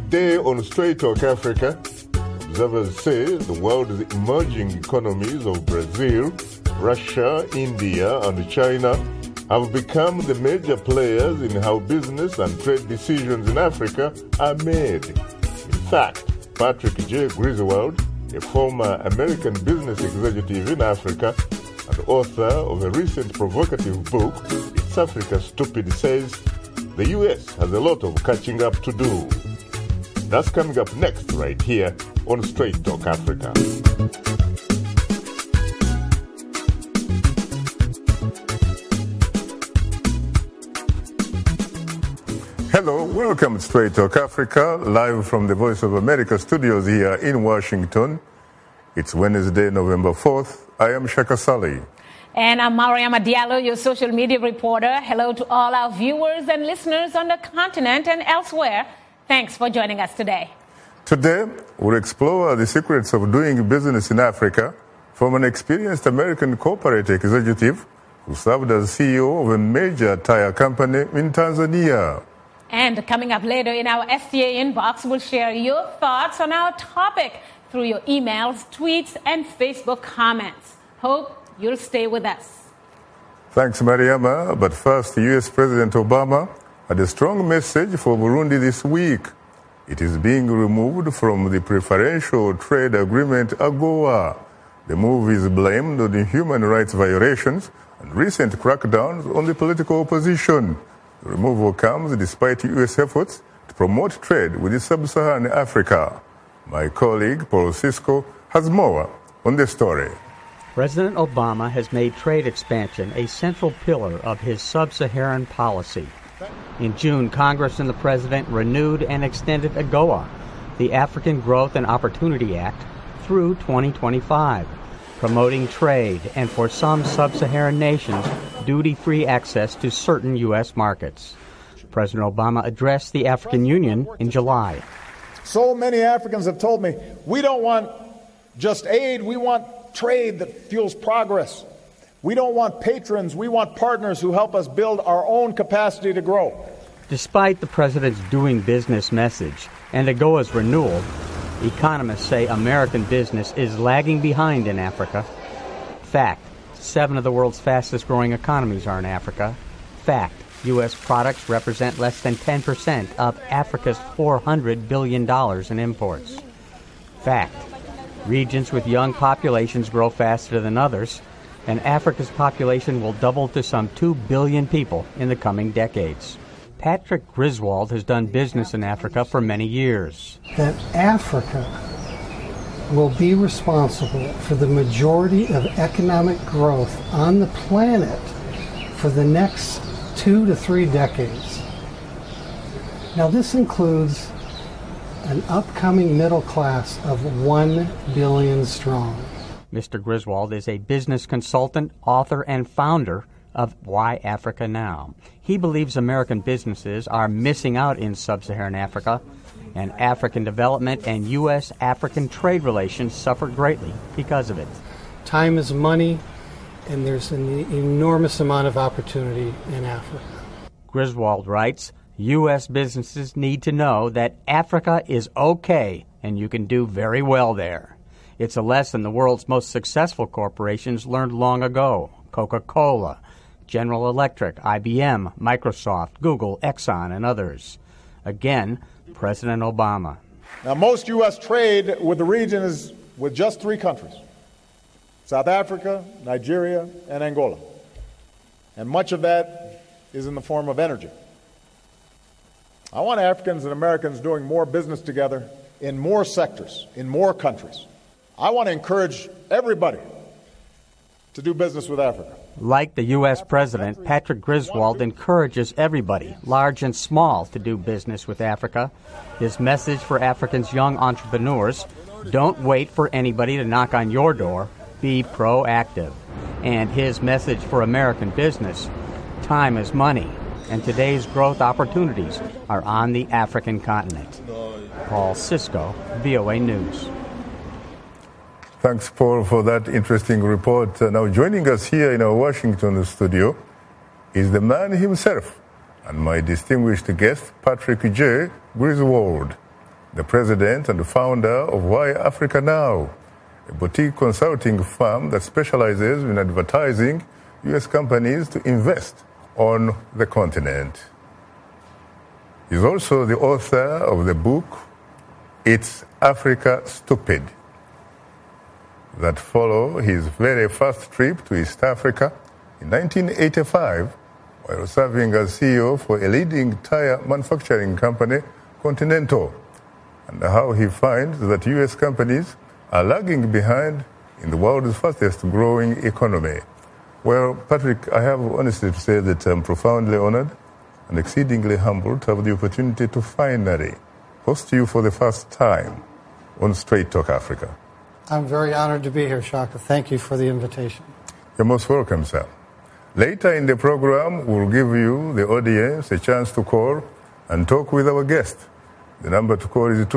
Today on Straight Talk Africa, observers say the world's emerging economies of Brazil, Russia, India, and China have become the major players in how business and trade decisions in Africa are made. In fact, Patrick J. Griswold, a former American business executive in Africa and author of a recent provocative book, It's Africa Stupid, says the U.S. has a lot of catching up to do. That's coming up next right here on Straight Talk Africa. Hello, welcome to Straight Talk Africa, live from the Voice of America studios here in Washington. It's Wednesday, November 4th. I am Shaka Sali. And I'm Mariama Diallo, your social media reporter. Hello to all our viewers and listeners on the continent and elsewhere. Thanks for joining us today. Today, we'll explore the secrets of doing business in Africa from an experienced American corporate executive who served as CEO of a major tire company in Tanzania. And coming up later in our STA inbox, we'll share your thoughts on our topic through your emails, tweets, and Facebook comments. Hope you'll stay with us. Thanks, Mariama. But first, U.S. President Obama had a strong message for Burundi this week. It is being removed from the preferential trade agreement AGOA. The move is blamed on the human rights violations and recent crackdowns on the political opposition. The removal comes despite U.S. efforts to promote trade with sub-Saharan Africa. My colleague, Paul Cisco, has more on this story. President Obama has made trade expansion a central pillar of his sub-Saharan policy. In June, Congress and the President renewed and extended AGOA, the African Growth and Opportunity Act, through 2025, promoting trade and, for some sub-Saharan nations, duty-free access to certain U.S. markets. President Obama addressed the African Union in July. So many Africans have told me, we don't want just aid, we want trade that fuels progress. We don't want patrons, we want partners who help us build our own capacity to grow. Despite the president's doing business message and AGOA's renewal, economists say American business is lagging behind in Africa. Fact, 7 of the world's fastest-growing economies are in Africa. Fact, U.S. products represent less than 10% of Africa's $400 billion in imports. Fact, regions with young populations grow faster than others, and Africa's population will double to some 2 billion people in the coming decades. Patrick Griswold has done business in Africa for many years. That Africa will be responsible for the majority of economic growth on the planet for the next 2 to 3 decades. Now, this includes an upcoming middle class of 1 billion strong. Mr. Griswold is a business consultant, author, and founder of Why Africa Now. He believes American businesses are missing out in sub-Saharan Africa, and African development and U.S.-African trade relations suffer greatly because of it. Time is money, and there's an enormous amount of opportunity in Africa. Griswold writes, U.S. businesses need to know that Africa is okay, and you can do very well there. It's a lesson the world's most successful corporations learned long ago. Coca-Cola, General Electric, IBM, Microsoft, Google, Exxon, and others. Again, President Obama. Now, most U.S. trade with the region is with just 3 countries: South Africa, Nigeria, and Angola. And much of that is in the form of energy. I want Africans and Americans doing more business together in more sectors, in more countries. I want to encourage everybody to do business with Africa. Like the U.S. President, Patrick Griswold encourages everybody, large and small, to do business with Africa. His message for Africa's young entrepreneurs: don't wait for anybody to knock on your door. Be proactive. And his message for American business: time is money, and today's growth opportunities are on the African continent. Paul Cisco, VOA News. Thanks, Paul, for that interesting report. Now, joining us here in our Washington studio is the man himself and my distinguished guest, Patrick J. Griswold. the president and the founder of Why Africa Now, a boutique consulting firm that specializes in advertising U.S. companies to invest on the continent. He's also the author of the book, It's Africa Stupid, that follow his very first trip to East Africa in 1985 while serving as CEO for a leading tire manufacturing company, Continental, and how he finds that U.S. companies are lagging behind in the world's fastest growing economy. Well, Patrick, I have honestly to say that I'm profoundly honored and exceedingly humbled to have the opportunity to finally host you for the first time on Straight Talk Africa. I'm very honored to be here, Shaka. Thank you for the invitation. You're most welcome, sir. Later in the program, we'll give you, the audience, a chance to call and talk with our guest. The number to call is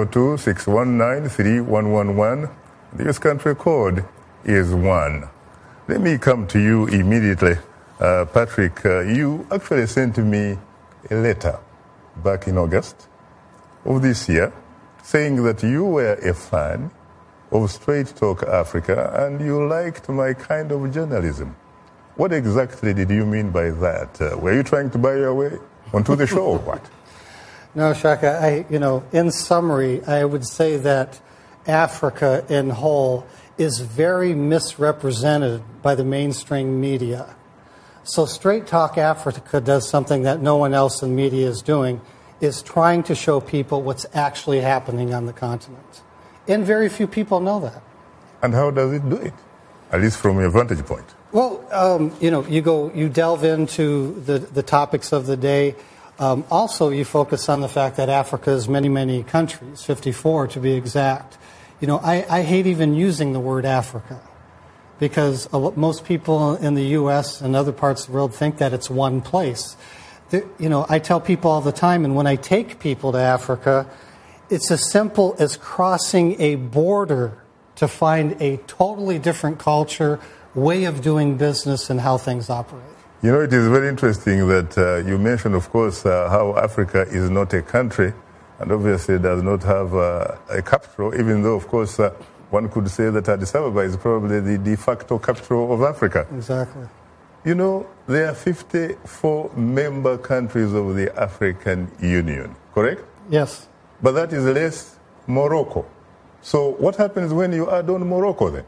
202-619-3111. The US country code is 1. Let me come to you immediately. Patrick, you actually sent me a letter back in August of this year saying that you were a fan of Straight Talk Africa and you liked my kind of journalism. What exactly did you mean by that? Were you trying to buy your way onto the show or what? No, Shaka, in summary, I would say that Africa in whole is very misrepresented by the mainstream media. So Straight Talk Africa does something that no one else in media is doing, is trying to show people what's actually happening on the continent. And very few people know that. And how does it do it? At least from your vantage point. Well, you delve into the topics of the day. Also, you focus on the fact that Africa is many, many countries, 54 to be exact. I hate even using the word Africa because most people in the U.S. and other parts of the world think that it's one place. I tell people all the time, and when I take people to Africa, it's as simple as crossing a border to find a totally different culture, way of doing business, and how things operate. It is very interesting that you mentioned, of course, how Africa is not a country and obviously does not have a capital, even though, of course, one could say that Addis Ababa is probably the de facto capital of Africa. Exactly. There are 54 member countries of the African Union, correct? Yes. But that is less Morocco. So what happens when you add on Morocco then?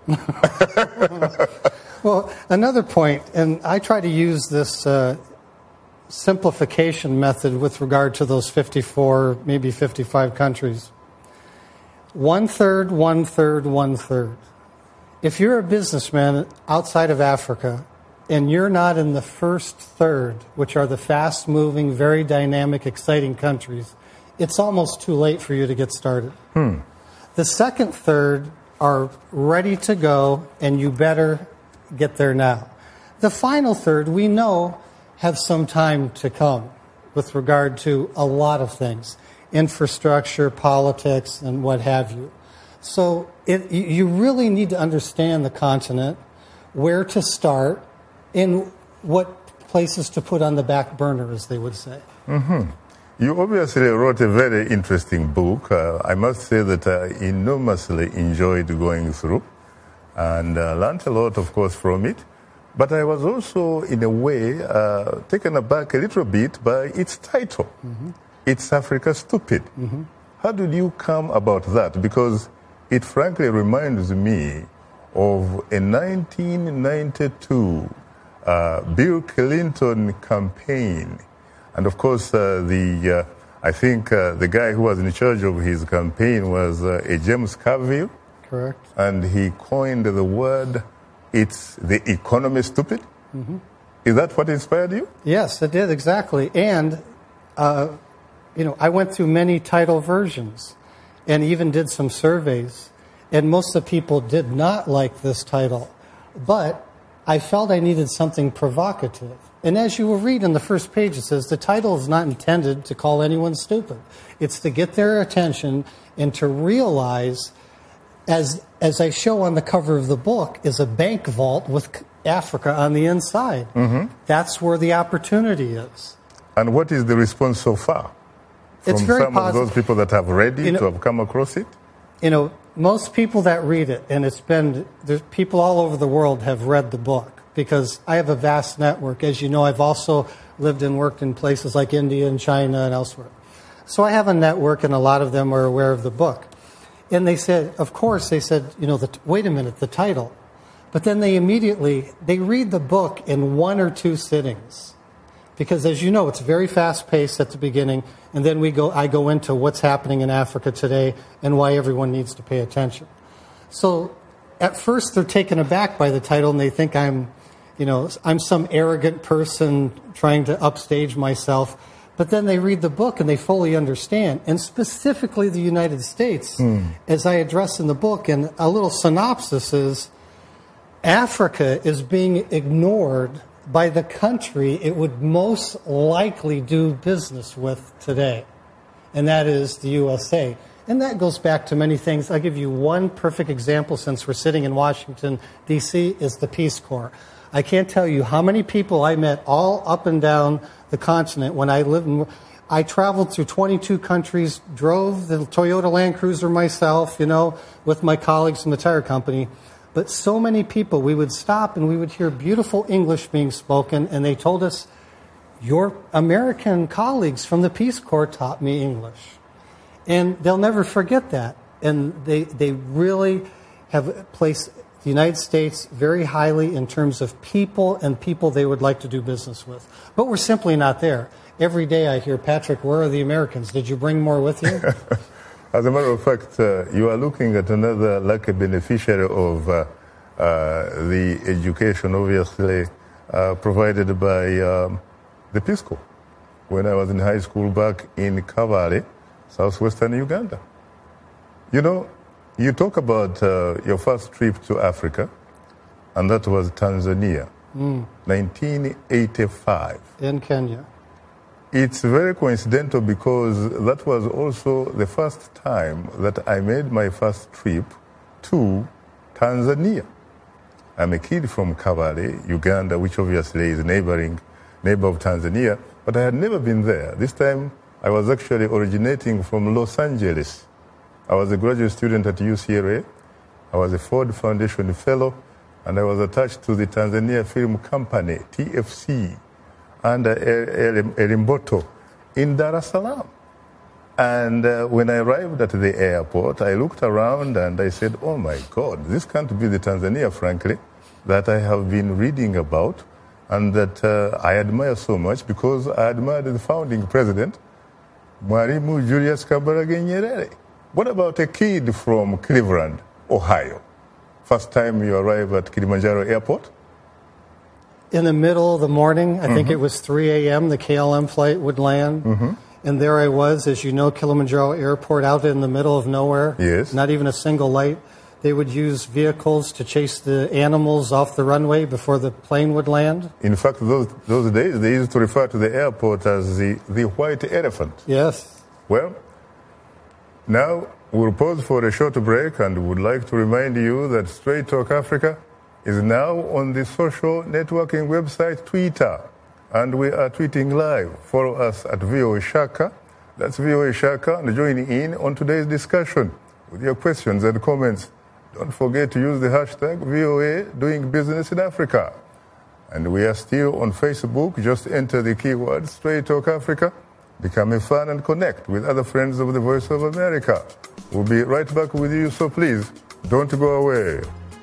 Well, another point, and I try to use this simplification method with regard to those 54, maybe 55 countries. 1/3, 1/3, 1/3. If you're a businessman outside of Africa and you're not in the first third, which are the fast-moving, very dynamic, exciting countries, it's almost too late for you to get started. The second third are ready to go, and you better get there now. The final third, we know, have some time to come with regard to a lot of things, infrastructure, politics, and what have you. So you really need to understand the continent, where to start, and what places to put on the back burner, as they would say. Mm-hmm. You obviously wrote a very interesting book. I must say that I enormously enjoyed going through and learned a lot, of course, from it. But I was also, in a way, taken aback a little bit by its title. Mm-hmm. It's Africa Stupid. Mm-hmm. How did you come about that? Because it frankly reminds me of a 1992 Bill Clinton campaign. And of course, I think the guy who was in charge of his campaign was a James Carville. Correct. And he coined the word, it's the economy stupid. Mm-hmm. Is that what inspired you? Yes, it did, exactly. And, I went through many title versions and even did some surveys. And most of the people did not like this title. But I felt I needed something provocative. And as you will read in the first page, it says the title is not intended to call anyone stupid. It's to get their attention and to realize, as I show on the cover of the book, is a bank vault with Africa on the inside. Mm-hmm. That's where the opportunity is. And what is the response so far? It's from very some positive. of those people that have read it, to have come across it? Most people that read it, and there's people all over the world have read the book, because I have a vast network. As you know, I've also lived and worked in places like India and China and elsewhere. So I have a network, and a lot of them are aware of the book. And they said, wait a minute, the title. But then they read the book in 1 or 2 sittings. Because as you know, it's very fast-paced at the beginning, and then I go into what's happening in Africa today and why everyone needs to pay attention. So at first they're taken aback by the title, and they think I'm some arrogant person trying to upstage myself. But then they read the book and they fully understand. And specifically the United States, as I address in the book, and a little synopsis is, Africa is being ignored by the country it would most likely do business with today, and that is the USA. And that goes back to many things. I'll give you one perfect example, since we're sitting in Washington, D.C., is the Peace Corps. I can't tell you how many people I met all up and down the continent when I traveled through 22 countries, drove the Toyota Land Cruiser myself, with my colleagues from the tire company. But so many people, we would stop and we would hear beautiful English being spoken, and they told us, your American colleagues from the Peace Corps taught me English. And they'll never forget that. And they really have placed the United States very highly in terms of people and people they would like to do business with. But we're simply not there. Every day I hear, Patrick, where are the Americans? Did you bring more with you? As a matter of fact, you are looking at another lucky beneficiary of the education, obviously, provided by the Peace Corps. When I was in high school back in Kabale, southwestern Uganda. You talk about your first trip to Africa, and that was Tanzania, 1985. In Kenya. It's very coincidental because that was also the first time that I made my first trip to Tanzania. I'm a kid from Kabale, Uganda, which obviously is a neighbor of Tanzania, but I had never been there. This time I was actually originating from Los Angeles. I was a graduate student at UCLA. I was a Ford Foundation Fellow, and I was attached to the Tanzania Film Company, TFC, under Elimboto in Dar es Salaam. And when I arrived at the airport, I looked around and I said, oh my God, this can't be the Tanzania, frankly, that I have been reading about and that I admire so much, because I admired the founding president, Mwalimu Julius Kambarage Nyerere. What about a kid from Cleveland, Ohio? First time you arrive at Kilimanjaro Airport? In the middle of the morning, I think it was 3 a.m., the KLM flight would land. And there I was, as you know, Kilimanjaro Airport, out in the middle of nowhere. Yes. Not even a single light. They would use vehicles to chase the animals off the runway before the plane would land. In fact, those days, they used to refer to the airport as the white elephant. Yes. Well, now we'll pause for a short break, and would like to remind you that Straight Talk Africa is now on the social networking website Twitter, and we are tweeting live. Follow us at VOA Shaka. That's VOA Shaka, and join in on today's discussion with your questions and comments. Don't forget to use the hashtag VOA Doing Business in Africa. And we are still on Facebook. Just enter the keyword Straight Talk Africa. Become a fan and connect with other friends of the Voice of America. We'll be right back with you, so please don't go away.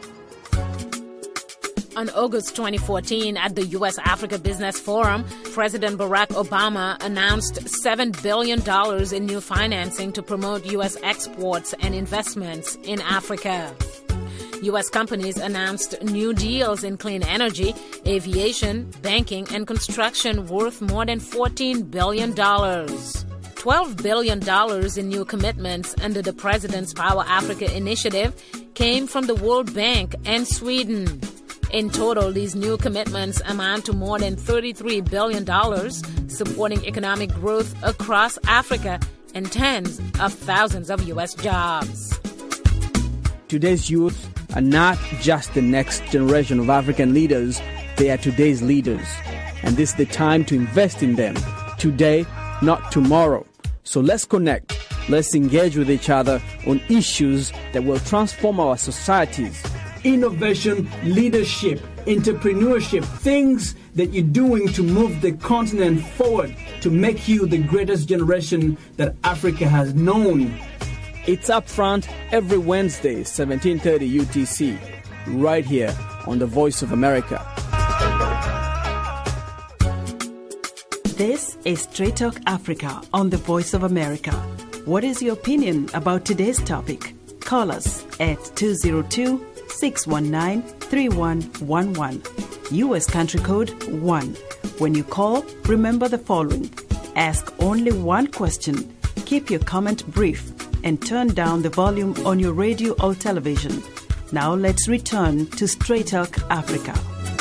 On August 2014, at the U.S. Africa Business Forum, President Barack Obama announced $7 billion in new financing to promote U.S. exports and investments in Africa. U.S. companies announced new deals in clean energy, aviation, banking, and construction worth more than $14 billion. $12 billion in new commitments under the President's Power Africa initiative came from the World Bank and Sweden. In total, these new commitments amount to more than $33 billion, supporting economic growth across Africa and tens of thousands of U.S. jobs. Today's youth are not just the next generation of African leaders, they are today's leaders. And this is the time to invest in them. Today, not tomorrow. So let's connect. Let's engage with each other on issues that will transform our societies. Innovation, leadership, entrepreneurship, things that you're doing to move the continent forward, to make you the greatest generation that Africa has known. It's Upfront every Wednesday, 17:30 UTC, right here on The Voice of America. This is Straight Talk Africa on The Voice of America. What is your opinion about today's topic? Call us at 202-619-3111. U.S. country code 1. When you call, remember the following. Ask only one question. Keep your comment brief and turn down the volume on your radio or television. Now let's return to Straight Talk Africa.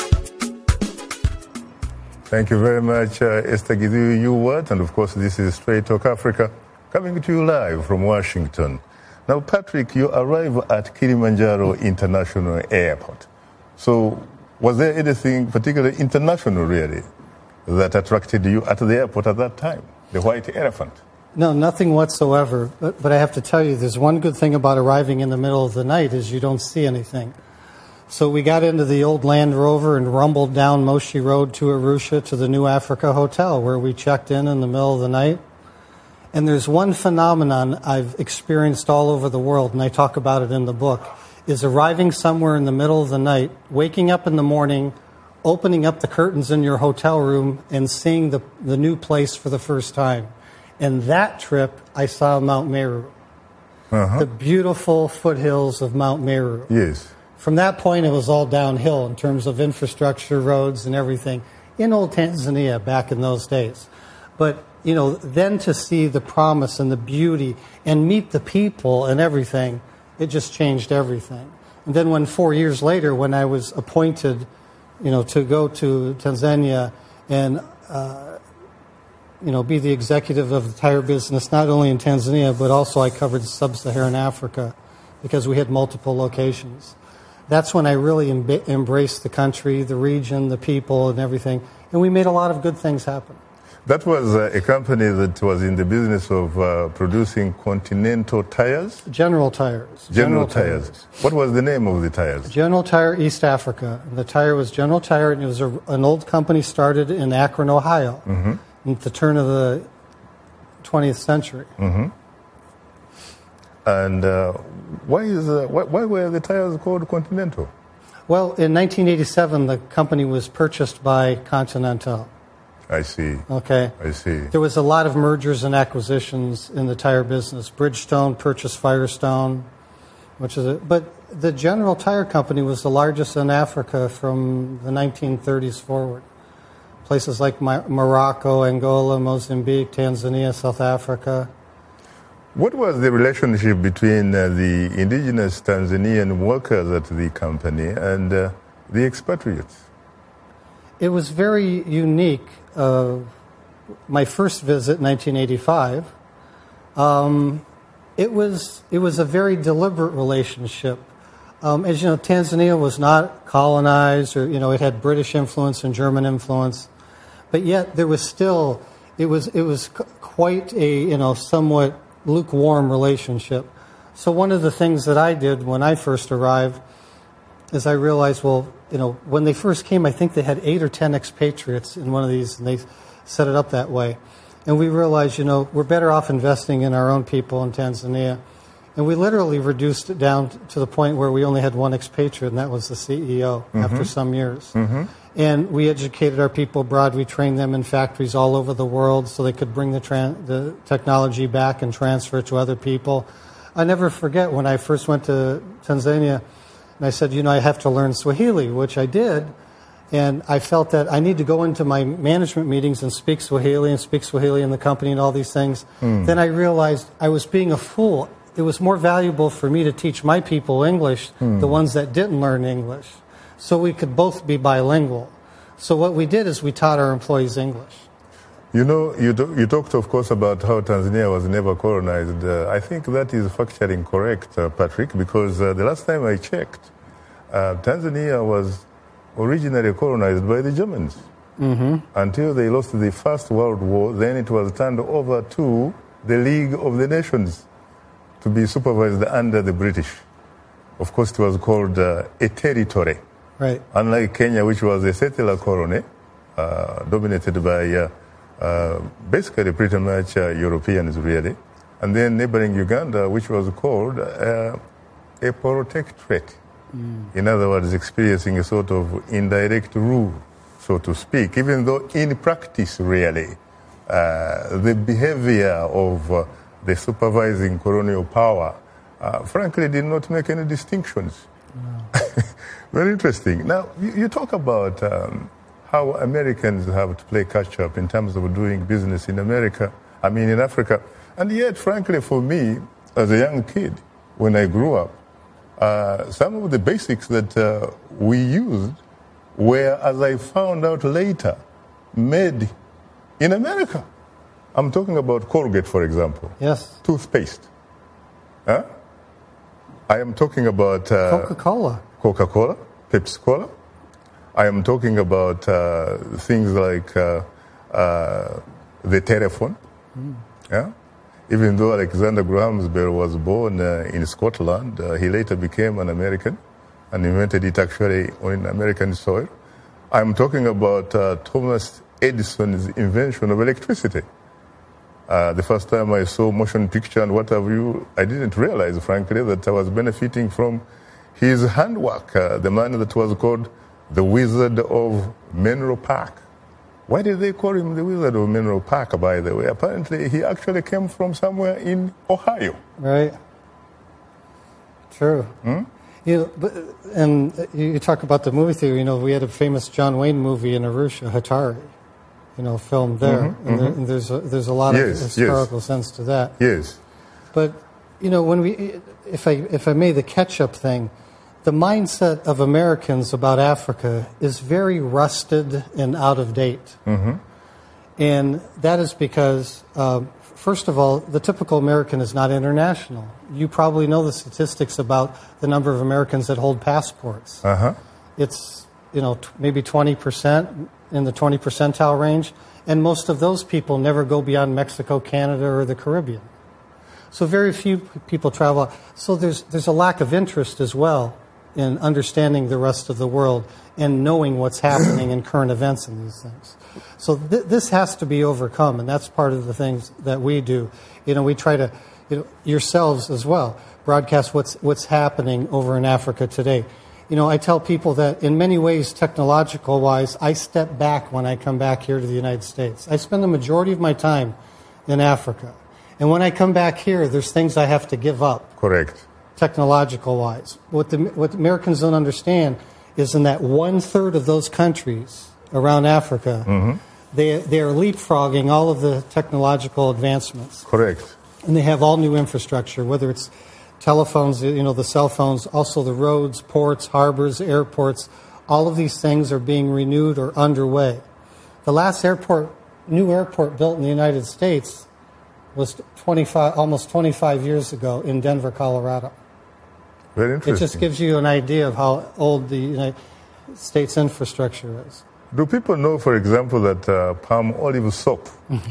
Thank you very much, Esther Githu-Ewart. And of course, this is Straight Talk Africa, coming to you live from Washington. Now, Patrick, you arrive at Kilimanjaro International Airport. So, was there anything particularly international, really, that attracted you at the airport at that time? The white elephant? No, nothing whatsoever. But I have to tell you, there's one good thing about arriving in the middle of the night is you don't see anything. So we got into the old Land Rover and rumbled down Moshi Road to Arusha to the New Africa Hotel, where we checked in the middle of the night. And there's one phenomenon I've experienced all over the world, and I talk about it in the book, is arriving somewhere in the middle of the night, waking up in the morning, opening up the curtains in your hotel room, and seeing the new place for the first time. And that trip, I saw Mount Meru, the beautiful foothills of Mount Meru. Yes. From that point, it was all downhill in terms of infrastructure, roads, and everything in old Tanzania back in those days. But, you know, then to see the promise and the beauty and meet the people and everything, it just changed everything. And then 4 years later, when I was appointed, you know, to go to Tanzania and, you know, be the executive of the tire business, not only in Tanzania, but also I covered sub-Saharan Africa because we had multiple locations. That's when I really embraced the country, the region, the people, and everything. And we made a lot of good things happen. That was a company that was in the business of producing Continental tires? General Tires. General Tires. What was the name of the tires? General Tire East Africa. The tire was General Tire, and it was an old company started in Akron, Ohio, at the turn of the 20th century. And why were the tires called Continental? Well, in 1987, the company was purchased by Continental. I see. Okay. I see. There was a lot of mergers and acquisitions in the tire business. Bridgestone purchased Firestone, but the General Tire Company was the largest in Africa from the 1930s forward. Places like Morocco, Angola, Mozambique, Tanzania, South Africa. What was the relationship between the indigenous Tanzanian workers at the company and the expatriates? It was very unique. My first visit, 1985, it was a very deliberate relationship. As you know, Tanzania was not colonized, or it had British influence and German influence, but yet there was still it was quite a somewhat lukewarm relationship. So one of the things that I did when I first arrived is I realized, when they first came, I think they had 8 or 10 expatriates in one of these, and they set it up that way. And we realized, we're better off investing in our own people in Tanzania. And we literally reduced it down to the point where we only had one expatriate, and that was the CEO after some years. And we educated our people abroad. We trained them in factories all over the world so they could bring the technology back and transfer it to other people. I never forget when I first went to Tanzania, and I said, I have to learn Swahili, which I did. And I felt that I need to go into my management meetings and speak Swahili in the company and all these things. Then I realized I was being a fool. It was more valuable for me to teach my people English, the ones that didn't learn English, so we could both be bilingual. So what we did is we taught our employees English. You talked, of course, about how Tanzania was never colonized. I think that is factually correct, Patrick, because the last time I checked, Tanzania was originally colonized by the Germans until they lost the First World War. Then it was turned over to the League of the Nations to be supervised under the British. Of course, it was called a territory. Right. Unlike Kenya, which was a settler colony, dominated by basically pretty much Europeans, really. And then neighboring Uganda, which was called a protectorate. In other words, experiencing a sort of indirect rule, so to speak, even though in practice, really, the behavior of the supervising colonial power, frankly, did not make any distinctions. No. Very interesting. Now, you talk about how Americans have to play catch-up in terms of doing business in in Africa. And yet, frankly, for me, as a young kid, when I grew up, some of the basics that we used were, as I found out later, made in America. I'm talking about Colgate, for example. Yes. Toothpaste. Huh? I am talking about Coca-Cola, Pepsi-Cola. I am talking about things like the telephone. Yeah? Even though Alexander Graham Bell was born in Scotland, he later became an American and invented it actually on American soil. I'm talking about Thomas Edison's invention of electricity. The first time I saw motion picture and what have you, I didn't realize, frankly, that I was benefiting from his handwork, the man that was called the Wizard of Menlo Park. Why did they call him the Wizard of Menlo Park, by the way? Apparently, he actually came from somewhere in Ohio. Right. True. And you talk about the movie theater. We had a famous John Wayne movie in Arusha, Hatari, filmed there. And there's a lot of historical sense to that. Yes. But, when if I may, the catch-up thing, the mindset of Americans about Africa is very rusted and out of date. And that is because, first of all, the typical American is not international. You probably know the statistics about the number of Americans that hold passports. It's, maybe 20%, in the 20 percentile range. And most of those people never go beyond Mexico, Canada, or the Caribbean. So very few people travel. So there's a lack of interest as well in understanding the rest of the world and knowing what's happening in current events and these things. So this has to be overcome, and that's part of the things that we do. We try to, yourselves as well, broadcast what's happening over in Africa today. I tell people that in many ways, technological-wise, I step back when I come back here to the United States. I spend the majority of my time in Africa. And when I come back here, there's things I have to give up. Correct. Technological-wise. What Americans don't understand is in that 1/3 of those countries around Africa, they are leapfrogging all of the technological advancements. Correct. And they have all new infrastructure, whether it's telephones, the cell phones, also the roads, ports, harbors, airports. All of these things are being renewed or underway. The last new airport built in the United States was almost 25 years ago in Denver, Colorado. Very interesting. It just gives you an idea of how old the United States infrastructure is. Do people know, for example, that palm olive soap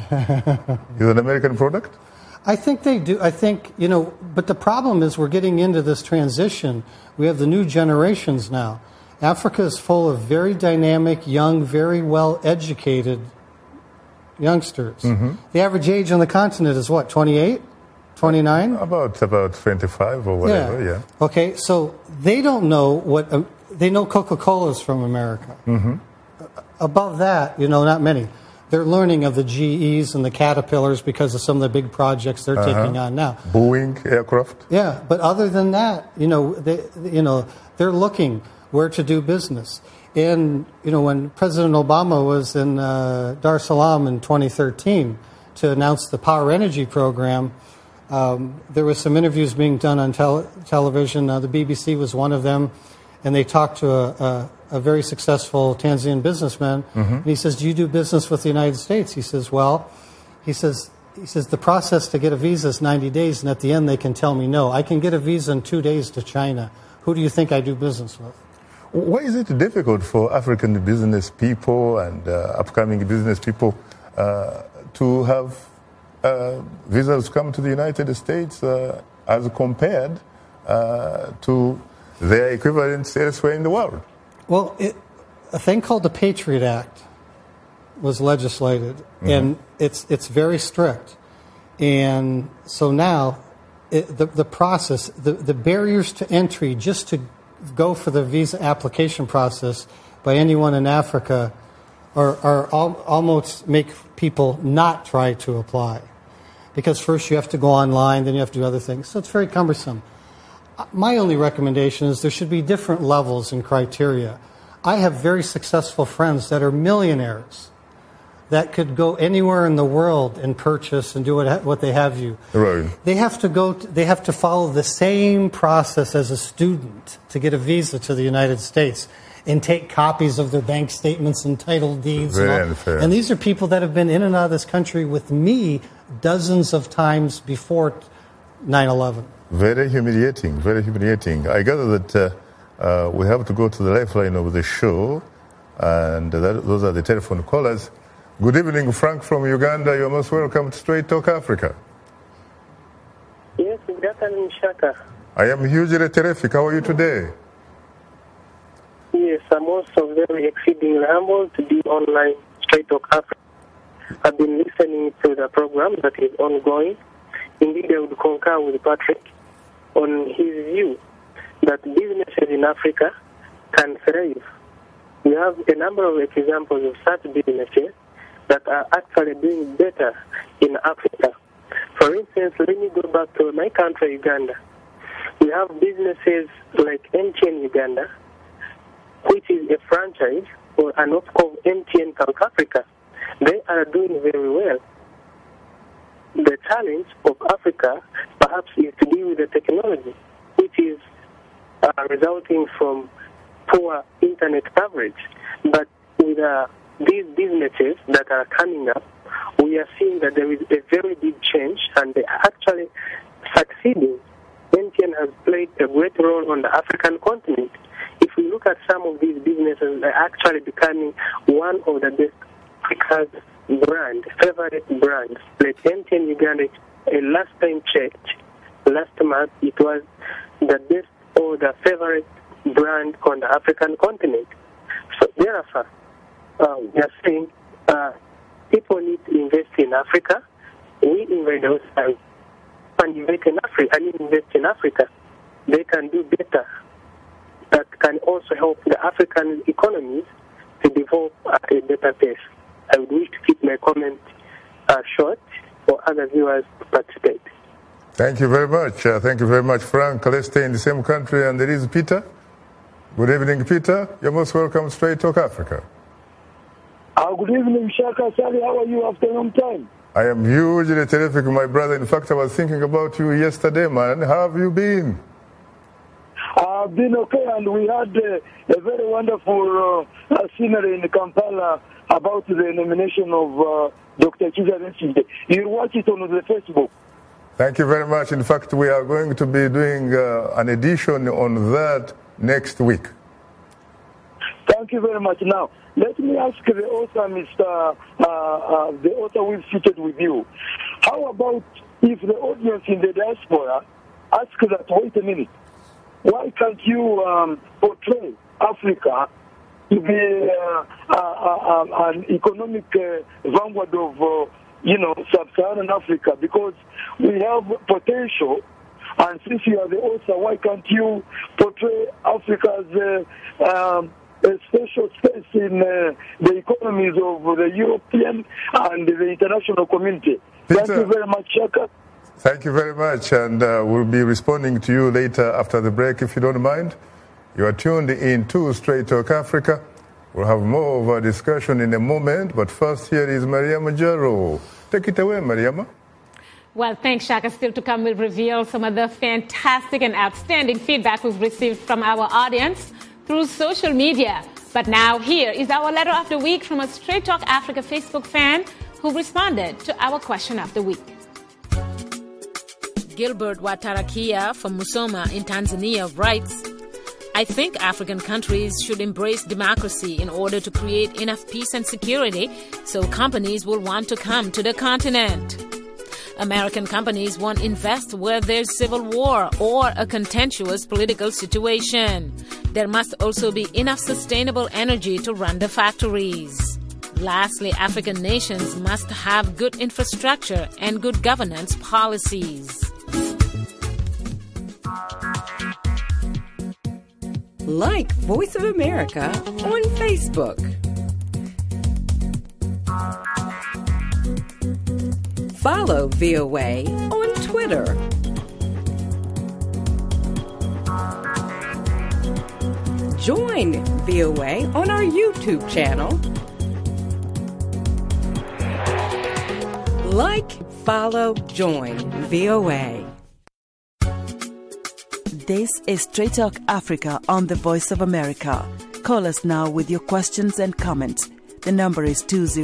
is an American product? I think they do. I think, but the problem is we're getting into this transition. We have the new generations now. Africa is full of very dynamic, young, very well-educated youngsters. The average age on the continent is what, 28, 29? About 25 or whatever, yeah. Okay, so they don't know they know Coca-Cola is from America. Above that, not many. They're learning of the GEs and the Caterpillars because of some of the big projects they're taking on now. Boeing aircraft. Yeah, but other than that, they're looking where to do business. And when President Obama was in Dar es Salaam in 2013 to announce the Power Energy Program, there was some interviews being done on television. The BBC was one of them, and they talked to a very successful Tanzanian businessman, and he says, "Do you do business with the United States?" He says, "Well," he says, the process to get a visa is 90 days, and at the end they can tell me no. I can get a visa in 2 days to China. Who do you think I do business with? Why is it difficult for African business people and upcoming business people to have visas come to the United States as compared to their equivalents elsewhere in the world? Well, a thing called the Patriot Act was legislated, and it's very strict. And so now the process, the barriers to entry just to go for the visa application process by anyone in Africa are almost make people not try to apply. Because first you have to go online, then you have to do other things. So it's very cumbersome. My only recommendation is there should be different levels and criteria. I have very successful friends that are millionaires that could go anywhere in the world and purchase and do what they have you. Right. They have to follow the same process as a student to get a visa to the United States and take copies of their bank statements and title deeds. And these are people that have been in and out of this country with me dozens of times before 9/11. Very humiliating, very humiliating. I gather that we have to go to the lifeline of the show, and those are the telephone callers. Good evening, Frank from Uganda. You're most welcome to Straight Talk Africa. Yes, good afternoon, Shaka. I am hugely terrific. How are you today? Yes, I'm also very exceedingly humbled to be online Straight Talk Africa. I've been listening to the program that is ongoing. Indeed, I would concur with Patrick on his view that businesses in Africa can thrive. We have a number of examples of such businesses that are actually doing better in Africa. For instance, let me go back to my country, Uganda. We have businesses like MTN Uganda, which is a franchise or an OPCO of MTN South Africa. They are doing very well. The challenge of Africa perhaps is to deal with the technology, which is resulting from poor internet coverage. But with these businesses that are coming up, we are seeing that there is a very big change, and they are actually succeeding. MTN has played a great role on the African continent. If we look at some of these businesses, they're actually becoming one of the best Africa's favorite brands. Like MTN Uganda, last time checked, last month, it was the best or the favorite brand on the African continent. So therefore, we are saying people need to invest in Africa. We invest outside and invest in Africa. They can do better. That can also help the African economies to develop at a better pace. I would wish to keep my comment short for other viewers to participate. Thank you very much. Thank you very much, Frank. Let's stay in the same country, and there is Peter. Good evening, Peter. You're most welcome to Straight Talk Africa. Good evening, Shaka. Sally, how are you after a long time? I am hugely terrific, my brother. In fact, I was thinking about you yesterday, man. How have you been? I've been okay, and we had a very wonderful scenery in Kampala about the nomination of Dr. Kizza Besigye. You'll watch it on the Facebook. Thank you very much. In fact, we are going to be doing an edition on that next week. Thank you very much. Now, let me ask the author, the author we've seated with you. How about if the audience in the diaspora ask that, wait a minute, why can't you portray Africa to be an economic vanguard of, sub-Saharan Africa? Because we have potential, and since you are the author, why can't you portray Africa as a special space in the economies of the European and the international community? Peter, thank you very much, Shaka. Thank you very much, and we'll be responding to you later after the break, if you don't mind. You are tuned in to Straight Talk Africa. We'll have more of a discussion in a moment, but first here is Mariama Jaro. Take it away, Mariama. Well, thanks, Shaka. Still to come, we'll reveal some of the fantastic and outstanding feedback we've received from our audience through social media. But now here is our letter of the week from a Straight Talk Africa Facebook fan who responded to our question of the week. Gilbert Watarakia from Musoma in Tanzania writes, I think African countries should embrace democracy in order to create enough peace and security so companies will want to come to the continent. American companies won't invest where there's civil war or a contentious political situation. There must also be enough sustainable energy to run the factories. Lastly, African nations must have good infrastructure and good governance policies. Like Voice of America on Facebook. Follow VOA on Twitter. Join VOA on our YouTube channel. Like, follow, join VOA. This is Straight Talk Africa on the Voice of America. Call us now with your questions and comments. The number is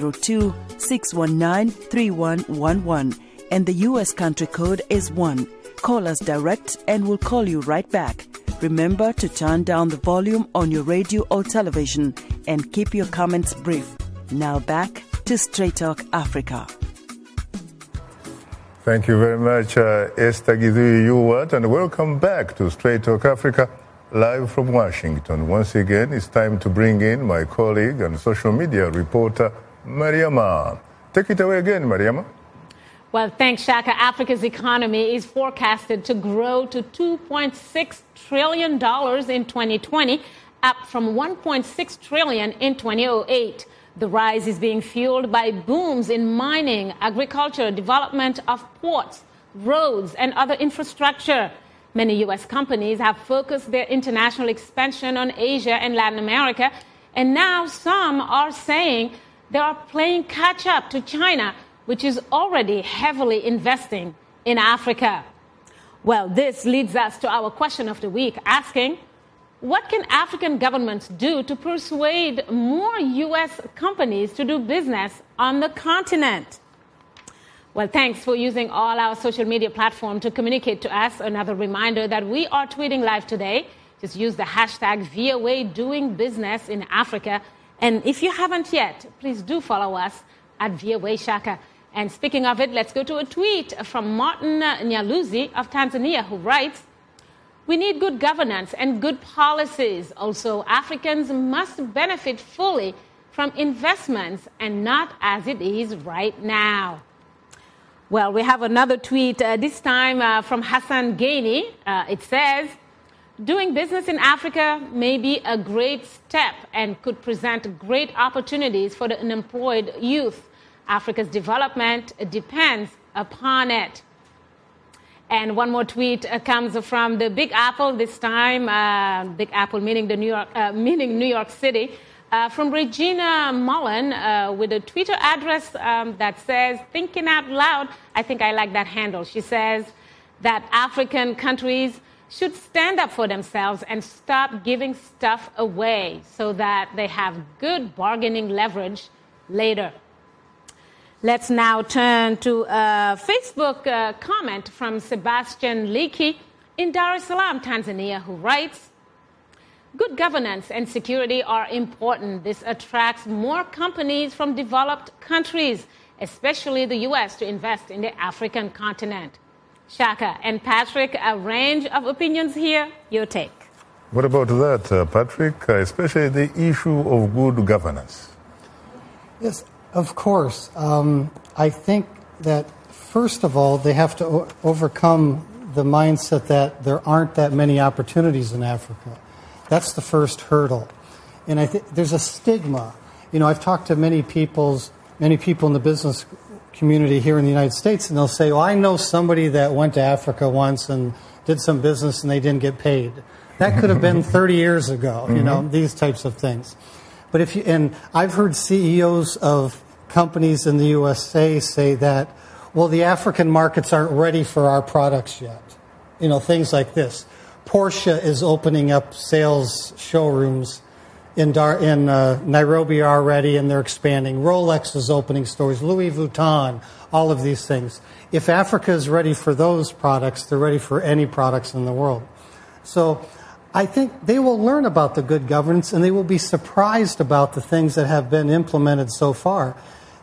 202-619-3111 and the U.S. country code is 1. Call us direct and we'll call you right back. Remember to turn down the volume on your radio or television and keep your comments brief. Now back to Straight Talk Africa. Thank you very much, Esther Githui-Ewart, and welcome back to Straight Talk Africa, live from Washington. Once again, it's time to bring in my colleague and social media reporter, Mariama. Take it away again, Mariama. Well, thanks, Shaka. Africa's economy is forecasted to grow to $2.6 trillion in 2020, up from $1.6 trillion in 2008. The rise is being fueled by booms in mining, agriculture, development of ports, roads, and other infrastructure. Many U.S. companies have focused their international expansion on Asia and Latin America, and now some are saying they are playing catch-up to China, which is already heavily investing in Africa. Well, this leads us to our question of the week, asking, what can African governments do to persuade more U.S. companies to do business on the continent? Well, thanks for using all our social media platforms to communicate to us. Another reminder that we are tweeting live today. Just use the hashtag VOA Doing Business in Africa. And if you haven't yet, please do follow us at VOA Shaka. And speaking of it, let's go to a tweet from Martin Nyaluzi of Tanzania, who writes, we need good governance and good policies. Also, Africans must benefit fully from investments and not as it is right now. Well, we have another tweet, this time from Hassan Gaini. It says, doing business in Africa may be a great step and could present great opportunities for the unemployed youth. Africa's development depends upon it. And one more tweet comes from the Big Apple, this time, Big Apple meaning New York City, from Regina Mullen with a Twitter address that says, thinking out loud. I think I like that handle. She says that African countries should stand up for themselves and stop giving stuff away so that they have good bargaining leverage later. Let's now turn to a Facebook comment from Sebastian Leakey in Dar es Salaam, Tanzania, who writes, good governance and security are important. This attracts more companies from developed countries, especially the U.S., to invest in the African continent. Shaka and Patrick, a range of opinions here. Your take. What about that, Patrick, especially the issue of good governance? Yes. Of course. I think that, first of all, they have to overcome the mindset that there aren't that many opportunities in Africa. That's the first hurdle. And I think there's a stigma. You know, I've talked to many people in the business community here in the United States, and they'll say, well, I know somebody that went to Africa once and did some business and they didn't get paid. That could have been 30 years ago, you know, these types of things. But and I've heard CEOs of companies in the USA say that, well, the African markets aren't ready for our products yet. You know, things like this. Porsche is opening up sales showrooms in Nairobi already, and they're expanding. Rolex is opening stores. Louis Vuitton, all of these things. If Africa is ready for those products, they're ready for any products in the world. So I think they will learn about the good governance, and they will be surprised about the things that have been implemented so far.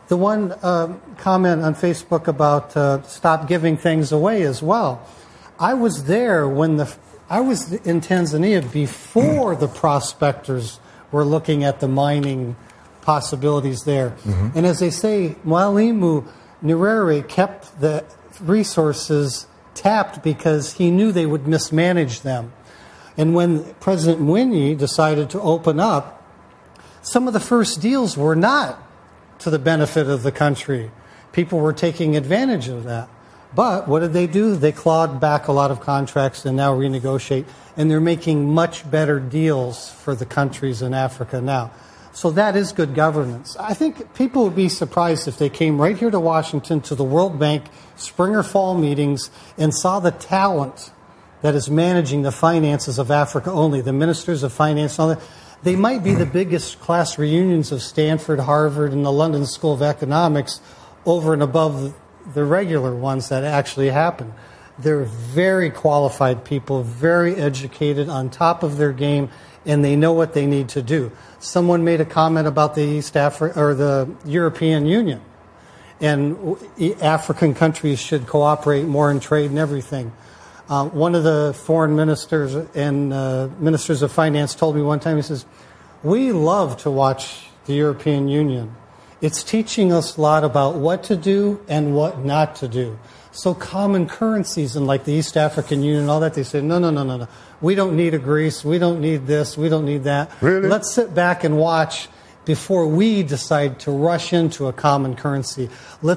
The one comment on Facebook about stop giving things away as well. I was there I was in Tanzania before the prospectors were looking at the mining possibilities there. Mm-hmm. And as they say, Mwalimu Nyerere kept the resources tapped because he knew they would mismanage them. And when President Mwinyi decided to open up, some of the first deals were not to the benefit of the country. People were taking advantage of that. But what did they do? They clawed back a lot of contracts and now renegotiate. And they're making much better deals for the countries in Africa now. So that is good governance. I think people would be surprised if they came right here to Washington to the World Bank spring or fall meetings and saw the talent that is managing the finances of Africa only, the ministers of finance and all that. They might be the biggest class reunions of Stanford, Harvard, and the London School of Economics over and above the regular ones that actually happen. They're very qualified people, very educated, on top of their game, and they know what they need to do. Someone made a comment about the East Africa or the European Union, and African countries should cooperate more in trade and everything. One of the foreign ministers and ministers of finance told me one time, he says, "We love to watch the European Union. It's teaching us a lot about what to do and what not to do." So common currencies and like the East African Union and all that, they say, no. We don't need a Greece. We don't need this. We don't need that. Really? Let's sit back and watch before we decide to rush into a common currency.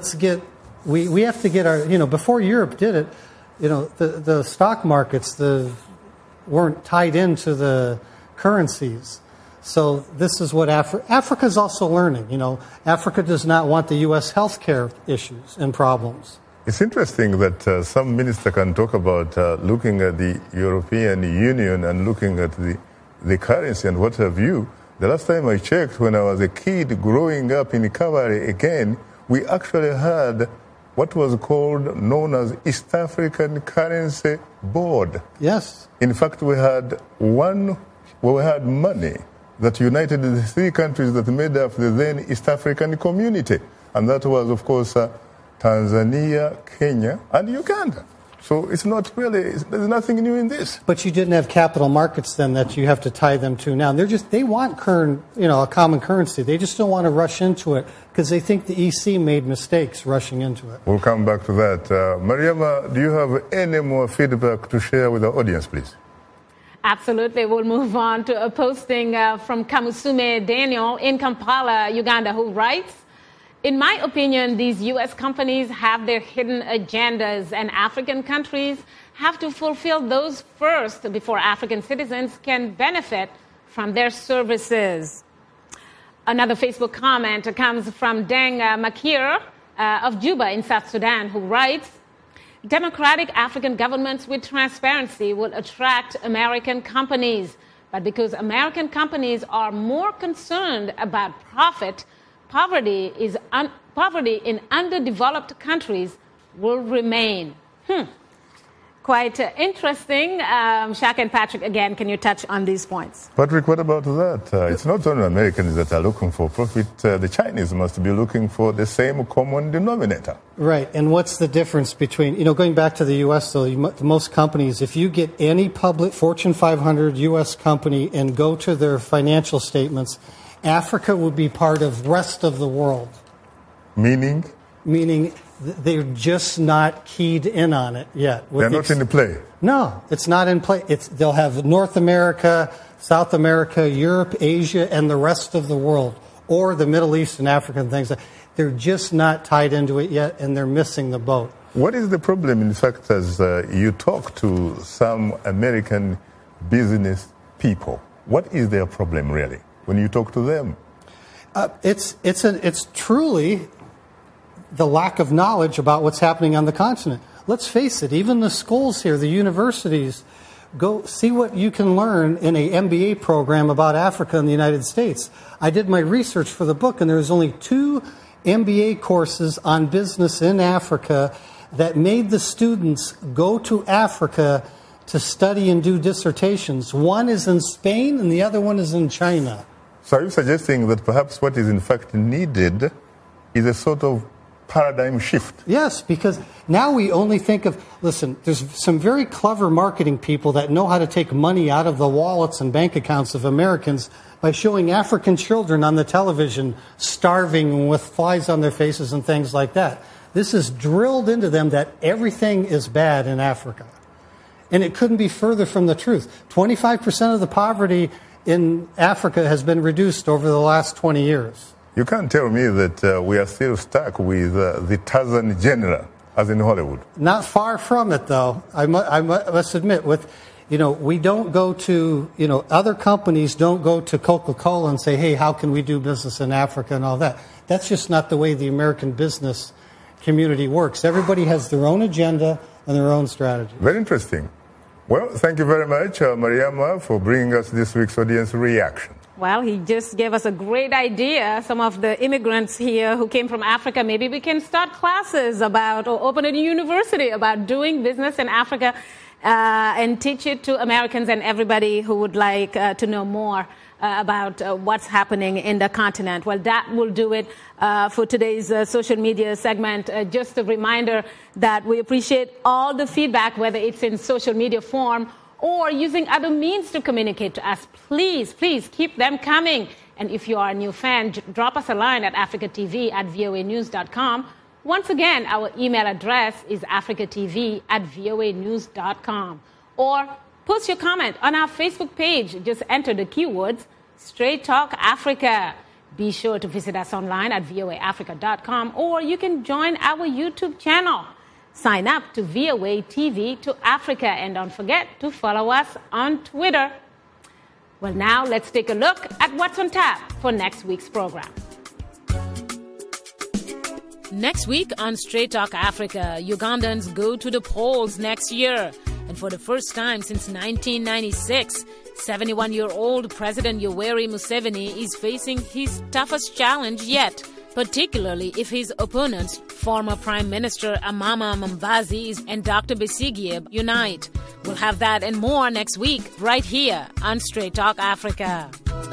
We have to get our, before Europe did it, the stock markets weren't tied into the currencies. So this is what Africa is also learning. Africa does not want the U.S. healthcare issues and problems. It's interesting that some minister can talk about looking at the European Union and looking at the currency and what have you. The last time I checked, when I was a kid growing up in Kabale again, we actually had what was known as East African Currency Board. Yes. In fact, we had money that united the three countries that made up the then East African community. And that was, of course, Tanzania, Kenya, and Uganda. So it's not really, there's nothing new in this. But you didn't have capital markets then that you have to tie them to now. They want a common currency. They just don't want to rush into it because they think the EC made mistakes rushing into it. We'll come back to that. Mariama, do you have any more feedback to share with the audience, please? Absolutely. We'll move on to a posting from Kamusume Daniel in Kampala, Uganda, who writes, "In my opinion, these U.S. companies have their hidden agendas, and African countries have to fulfill those first before African citizens can benefit from their services." Another Facebook comment comes from Deng Makir of Juba in South Sudan, who writes, "Democratic African governments with transparency will attract American companies. But because American companies are more concerned about profit, poverty in underdeveloped countries will remain." Quite interesting. Shaka and Patrick, again, can you touch on these points? Patrick, what about that? It's not only Americans that are looking for profit. The Chinese must be looking for the same common denominator. Right. And what's the difference between, going back to the U.S., though, most companies, if you get any public Fortune 500 U.S. company and go to their financial statements, Africa would be part of the rest of the world. Meaning they're just not keyed in on it yet. They're not in the play. No, it's not in play. They'll have North America, South America, Europe, Asia, and the rest of the world, or the Middle East and Africa and things. They're just not tied into it yet, and they're missing the boat. What is the problem, in fact, as you talk to some American business people? What is their problem, really, when you talk to them? It's truly the lack of knowledge about what's happening on the continent. Let's face it, even the schools here, the universities, go see what you can learn in a MBA program about Africa and the United States. I did my research for the book, and there's only 2 MBA courses on business in Africa that made the students go to Africa to study and do dissertations. One is in Spain, and the other one is in China. So are you suggesting that perhaps what is in fact needed is a sort of paradigm shift. Yes, because now we only think of, listen, there's some very clever marketing people that know how to take money out of the wallets and bank accounts of Americans by showing African children on the television starving with flies on their faces and things like that. This is drilled into them that everything is bad in Africa. And it couldn't be further from the truth. 25% of the poverty in Africa has been reduced over the last 20 years. You can't tell me that we are still stuck with the Tarzan genre, as in Hollywood. Not far from it, though. I must admit, we don't go to, other companies don't go to Coca-Cola and say, hey, how can we do business in Africa and all that. That's just not the way the American business community works. Everybody has their own agenda and their own strategy. Very interesting. Well, thank you very much, Mariama, for bringing us this week's audience reaction. Well, he just gave us a great idea. Some of the immigrants here who came from Africa, maybe we can start classes about, or open a university about doing business in Africa and teach it to Americans and everybody who would like to know more about what's happening in the continent. Well, that will do it for today's social media segment. Just a reminder that we appreciate all the feedback, whether it's in social media form or using other means to communicate to us. Please keep them coming. And if you are a new fan, drop us a line at africatv@voanews.com. Once again, our email address is africatv@voanews.com. Or post your comment on our Facebook page. Just enter the keywords Straight Talk Africa. Be sure to visit us online at voaafrica.com, or you can join our YouTube channel. Sign up to VOA TV to Africa, and don't forget to follow us on Twitter. Well, now let's take a look at what's on tap for next week's program. Next week on Straight Talk Africa, Ugandans go to the polls next year. And for the first time since 1996, 71-year-old President Yoweri Museveni is facing his toughest challenge yet, particularly if his opponents, former Prime Minister Amama Mbabazi and Dr. Besigye, unite. We'll have that and more next week, right here on Straight Talk Africa.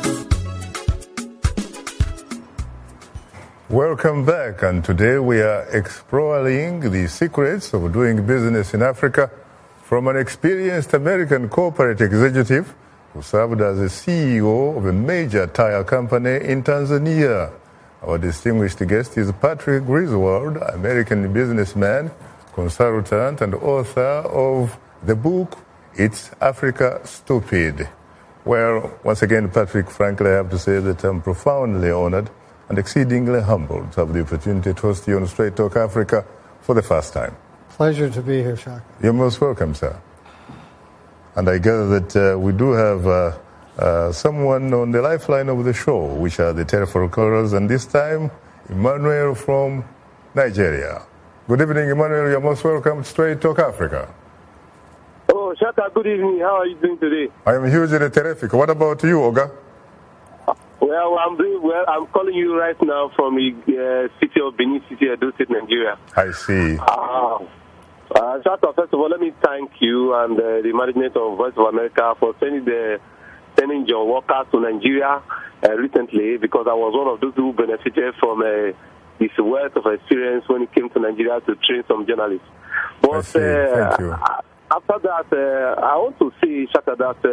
Welcome back, and today we are exploring the secrets of doing business in Africa from an experienced American corporate executive who served as the CEO of a major tire company in Tanzania. Our distinguished guest is Patrick Griswold, American businessman, consultant, and author of the book, It's Africa Stupid. Well, once again, Patrick, frankly, I have to say that I'm profoundly honored and exceedingly humbled to have the opportunity to host you on Straight Talk Africa for the first time. Pleasure to be here, Shaka. You're most welcome, sir. And I gather that we do have someone on the lifeline of the show, which are the telephone callers, and this time, Emmanuel from Nigeria. Good evening, Emmanuel. You're most welcome to Straight Talk Africa. Oh, Shaka, good evening. How are you doing today? I am hugely terrific. What about you, Oga? Well, I'm doing well. I'm calling you right now from the city of Benin City, Edo State, Nigeria. I see. Shaka, first of all, let me thank you and the management of Voice of America for sending your workers to Nigeria recently, because I was one of those who benefited from his wealth of experience when he came to Nigeria to train some journalists. But thank you. After that, I want to say, Shaka, that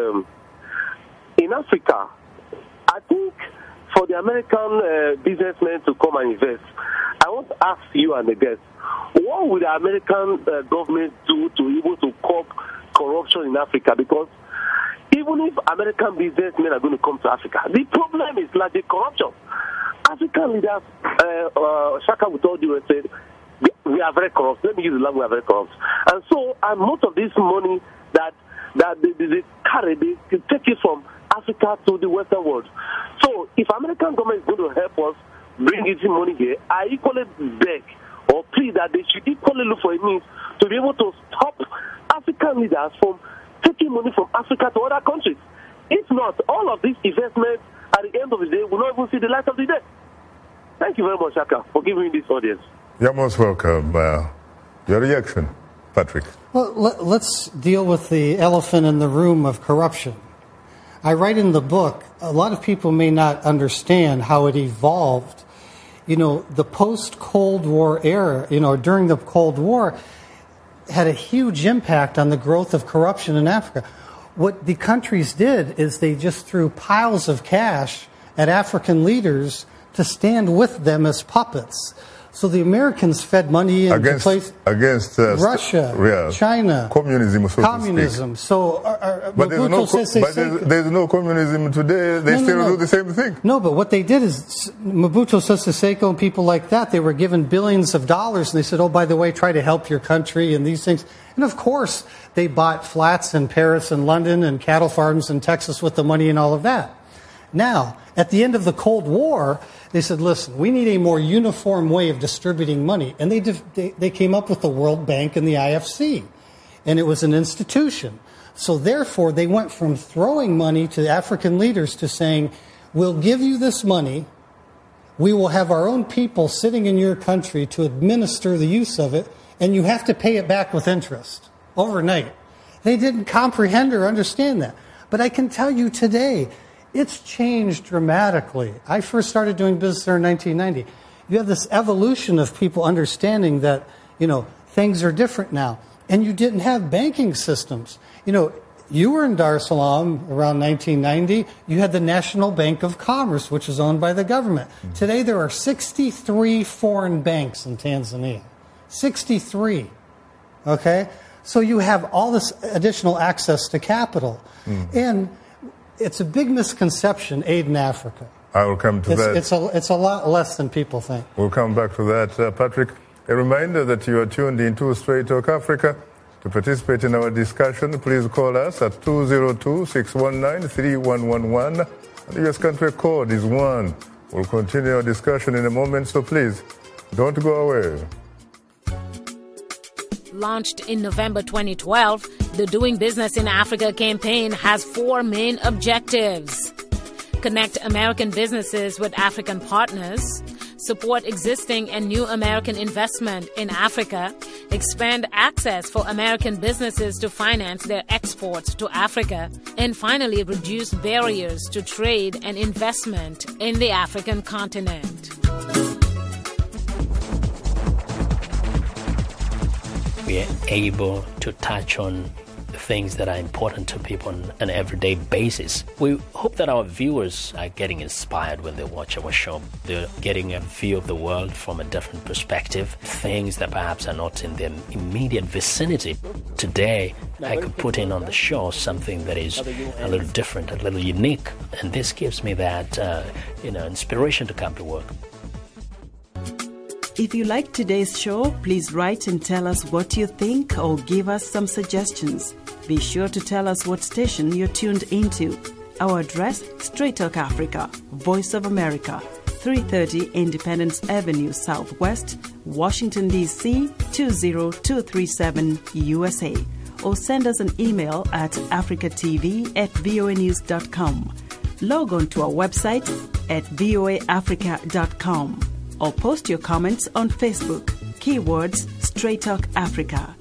in Africa, I think for the American businessmen to come and invest, I want to ask you and the guests, what would the American government do to be able to curb corruption in Africa? Because even if American businessmen are going to come to Africa, the problem is largely corruption. African leaders, Shaka with all due respect, we are very corrupt. Let me use the language, we are very corrupt. And so, most of this money that they carry, they take it from Africa to the Western world. So, if American government is going to help us bring in money here, I equally beg or plead that they should equally look for a means to be able to stop African leaders from taking money from Africa to other countries. If not, all of these investments at the end of the day will not even see the light of the day. Thank you very much, Shaka, for giving me this audience. You're most welcome. Your reaction, Patrick? Well, let's deal with the elephant in the room of corruption. I write in the book, a lot of people may not understand how it evolved. the post-Cold War era, during the Cold War, had a huge impact on the growth of corruption in Africa. What the countries did is they just threw piles of cash at African leaders to stand with them as puppets. So the Americans fed money into against Russia, China, communism. But there's no communism today. They still do the same thing. No, but what they did is Mobutu Sese Seko and people like that, they were given billions of dollars, and they said, oh, by the way, try to help your country and these things. And of course, they bought flats in Paris and London and cattle farms in Texas with the money and all of that. Now, at the end of the Cold War, they said, listen, we need a more uniform way of distributing money. And they came up with the World Bank and the IFC. And it was an institution. So therefore, they went from throwing money to African leaders to saying, we'll give you this money. We will have our own people sitting in your country to administer the use of it. And you have to pay it back with interest overnight. They didn't comprehend or understand that. But I can tell you today, it's changed dramatically. I first started doing business there in 1990. You have this evolution of people understanding that, things are different now. And you didn't have banking systems. You were in Dar es Salaam around 1990. You had the National Bank of Commerce, which is owned by the government. Mm-hmm. Today there are 63 foreign banks in Tanzania. 63. Okay? So you have all this additional access to capital. Mm-hmm. And it's a big misconception, aid in Africa. I will come to that. It's a lot less than people think. We'll come back to that. Patrick, a reminder that you are tuned into Straight Talk Africa. To participate in our discussion, please call us at 202-619-3111. The US country code is 1. We'll continue our discussion in a moment, so please, don't go away. Launched in November 2012, the Doing Business in Africa campaign has 4 main objectives. Connect American businesses with African partners, support existing and new American investment in Africa, expand access for American businesses to finance their exports to Africa, and finally reduce barriers to trade and investment in the African continent. We are able to touch on things that are important to people on an everyday basis. We hope that our viewers are getting inspired when they watch our show. They're getting a view of the world from a different perspective, things that perhaps are not in their immediate vicinity. Today, I could put in on the show something that is a little different, a little unique, and this gives me that inspiration to come to work. If you like today's show, please write and tell us what you think or give us some suggestions. Be sure to tell us what station you're tuned into. Our address, Straight Talk Africa, Voice of America, 330 Independence Avenue Southwest, Washington, D.C. 20237 USA. Or send us an email at africatv@voanews.com. Log on to our website at voaafrica.com. Or post your comments on Facebook. Keywords Straight Talk Africa.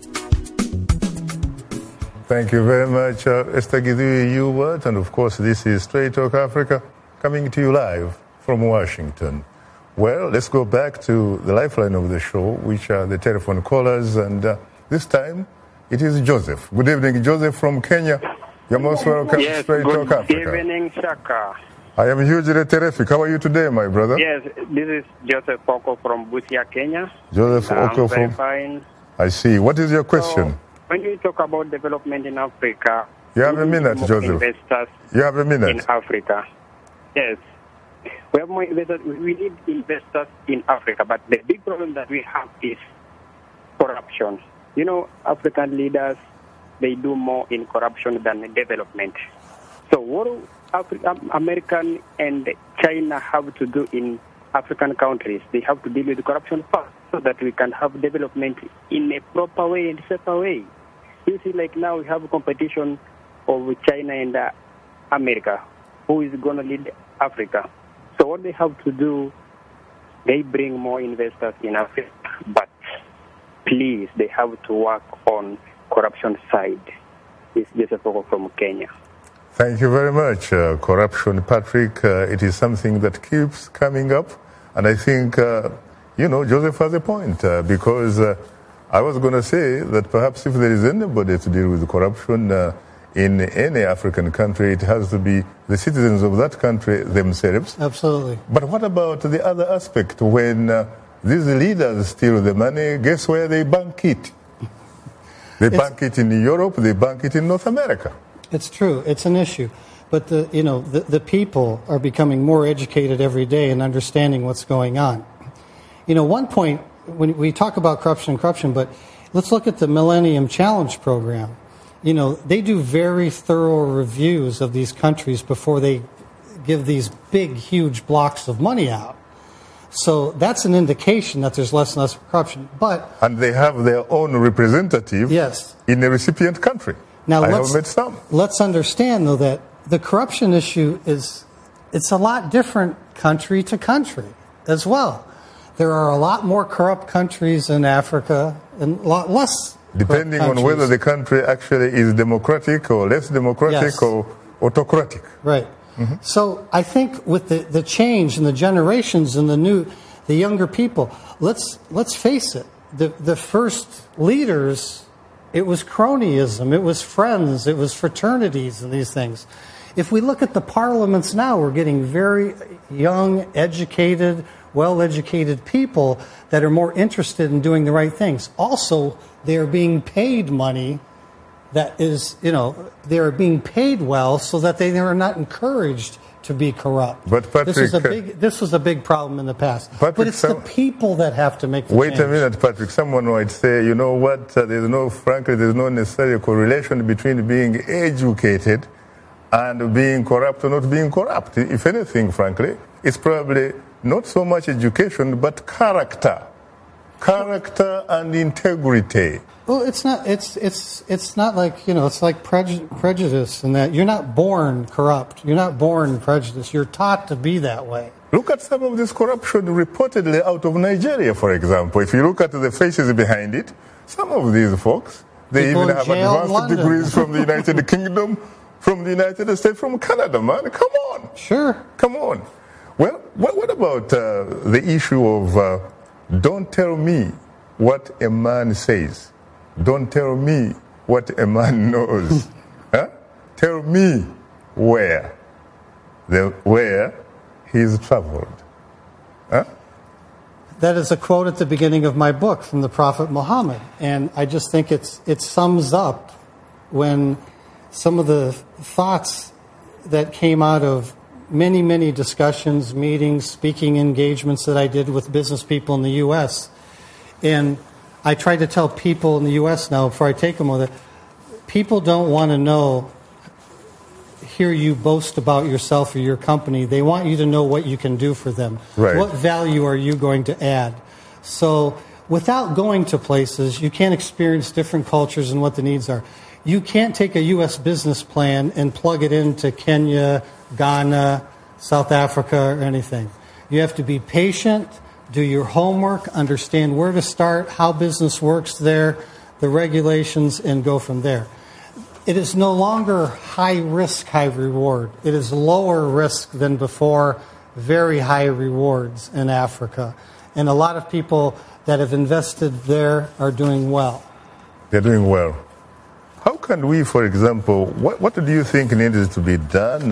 Thank you very much, Esther Githui-Ewart. And of course, this is Straight Talk Africa coming to you live from Washington. Well, let's go back to the lifeline of the show, which are the telephone callers. And this time, it is Joseph. Good evening, Joseph from Kenya. You're most welcome to Straight Talk Africa. Good evening, Shaka. I am hugely terrific. How are you today, my brother? Yes, this is Joseph Oko from Busia, Kenya. Joseph Oko from... fine. I see. What is your question? So, when you talk about development in Africa... You have a minute, Joseph. You have a minute. In Africa. Yes. We have more investors. We need investors in Africa, but the big problem that we have is corruption. African leaders, they do more in corruption than development. So what do American and China have to do in African countries? They have to deal with corruption first so that we can have development in a proper way and safer way. You see, like now we have a competition of China and America. Who is going to lead Africa? So what they have to do, they bring more investors in Africa, but please, they have to work on corruption side. It's Joseph Oko from Kenya. Thank you very much. Corruption, Patrick, it is something that keeps coming up And I think, Joseph has a point, because I was going to say that perhaps if there is anybody to deal with corruption in any African country, it has to be the citizens of that country themselves. Absolutely. But what about the other aspect? When these leaders steal the money, guess where they bank it? They bank it in Europe, they bank it in North America. It's true. It's an issue. But the people are becoming more educated every day and understanding what's going on. One point, when we talk about corruption, but let's look at the Millennium Challenge program. They do very thorough reviews of these countries before they give these big, huge blocks of money out. So that's an indication that there's less and less corruption. And they have their own representative in the recipient country. Now, let's understand, though, that the corruption issue it's a lot different country to country as well. There are a lot more corrupt countries in Africa and a lot less depending on whether the country actually is democratic or less democratic or autocratic. Right. Mm-hmm. So I think with the change in the generations and the younger people, let's face it, the first leaders, it was cronyism, it was friends, it was fraternities and these things. If we look at the parliaments now, we're getting very young, educated, well-educated people that are more interested in doing the right things. Also, they are being paid money that is, they are being paid well so that they are not encouraged to be corrupt. But Patrick, this was a big problem in the past. But it's the people that have to make the change. Wait a minute, Patrick. Someone might say, you know what, there's no necessary correlation between being educated and being corrupt or not being corrupt. If anything, frankly, it's probably not so much education, but character and integrity. Well, it's not. It's not like it's like prejudice in that you're not born corrupt. You're not born prejudiced. You're taught to be that way. Look at some of this corruption reportedly out of Nigeria, for example. If you look at the faces behind it, some of these folks, they even have advanced degrees from the United Kingdom, from the United States, from Canada, man. Come on. Sure. Come on. Well, what about the issue of don't tell me what a man says. Don't tell me what a man knows. Huh? Tell me where he's traveled. Huh? That is a quote at the beginning of my book from the Prophet Muhammad. And I just think it sums up when some of the thoughts that came out of many, many discussions, meetings, speaking engagements that I did with business people in the U.S. And I try to tell people in the U.S. now, before I take them with it, people don't want to hear you boast about yourself or your company. They want you to know what you can do for them. Right. What value are you going to add? So without going to places, you can't experience different cultures and what the needs are. You can't take a U.S. business plan and plug it into Kenya, Ghana, South Africa, or anything. You have to be patient, do your homework, understand where to start, how business works there, the regulations, and go from there. It is no longer high risk, high reward. It is lower risk than before, very high rewards in Africa. And a lot of people that have invested there are doing well. They're doing well. How can we, for example, what do you think needs to be done,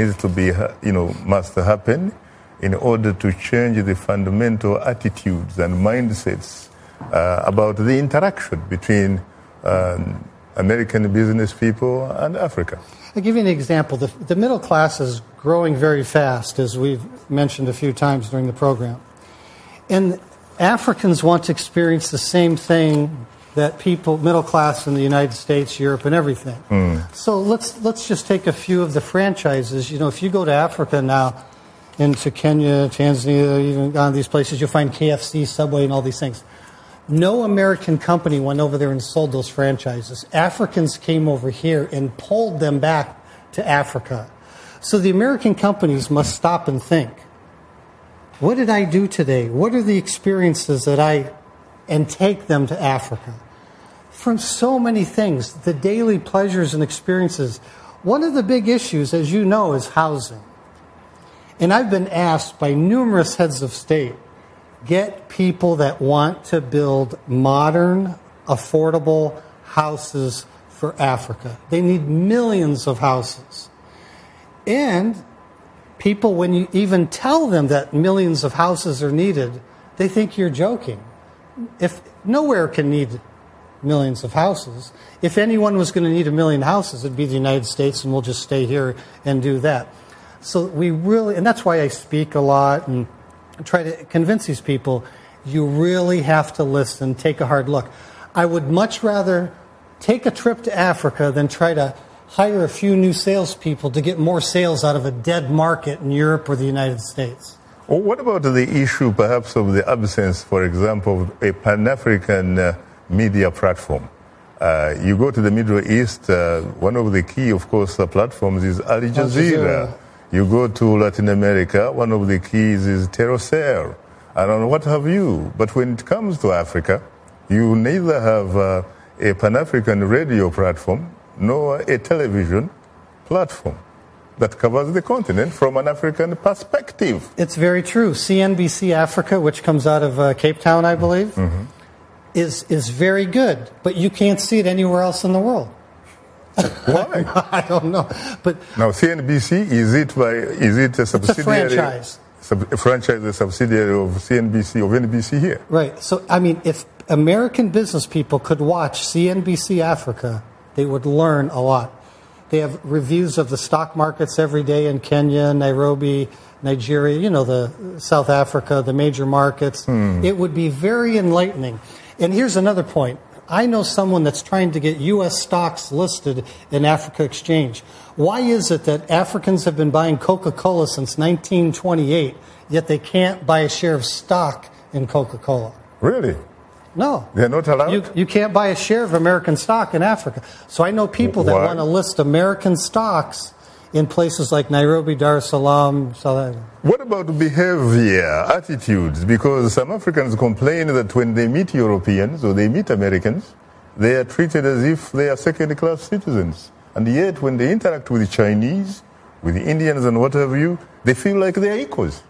must happen in order to change the fundamental attitudes and mindsets about the interaction between American business people and Africa? I'll give you an example. The middle class is growing very fast, as we've mentioned a few times during the program. And Africans want to experience the same thing that people, middle class in the United States, Europe, and everything. So let's just take a few of the franchises. If you go to Africa now, into Kenya, Tanzania, even on these places, you'll find KFC, Subway, and all these things. No American company went over there and sold those franchises. Africans came over here and pulled them back to Africa. So the American companies must stop and think, what did I do today? What are the experiences and take them to Africa? From so many things, the daily pleasures and experiences. One of the big issues, as you know, is housing. And I've been asked by numerous heads of state, get people that want to build modern, affordable houses for Africa. They need millions of houses. And people, when you even tell them that millions of houses are needed, they think you're joking. If nowhere can need millions of houses. If anyone was going to need 1 million houses, it'd be the United States, and we'll just stay here and do that. So we really, and that's why I speak a lot and try to convince these people, you really have to listen, take a hard look. I would much rather take a trip to Africa than try to hire a few new salespeople to get more sales out of a dead market in Europe or the United States. Well, what about the issue, perhaps, of the absence, for example, of a Pan-African media platform? You go to the Middle East, one of the key, of course, platforms is Al Jazeera. You go to Latin America, one of the keys is Terocell, and what have you. But when it comes to Africa, you neither have a Pan-African radio platform nor a television platform that covers the continent from an African perspective. It's very true. CNBC Africa, which comes out of Cape Town, I believe, is very good, but you can't see it anywhere else in the world. Why? I don't know. But now, CNBC, is it a subsidiary? It's a franchise. A franchise, a subsidiary of CNBC, of NBC here. Right. So, I mean, if American business people could watch CNBC Africa, they would learn a lot. They have reviews of the stock markets every day in Kenya, Nairobi, Nigeria, the South Africa, the major markets. It would be very enlightening. And here's another point. I know someone that's trying to get U.S. stocks listed in Africa Exchange. Why is it that Africans have been buying Coca-Cola since 1928, yet they can't buy a share of stock in Coca-Cola? Really? No. They're not allowed? You can't buy a share of American stock in Africa. So I know people that want to list American stocks in places like Nairobi, Dar es Salaam, South Africa. What about behavior, attitudes? Because some Africans complain that when they meet Europeans or they meet Americans, they are treated as if they are second-class citizens. And yet, when they interact with the Chinese, with the Indians and what have you, they feel like they are equals.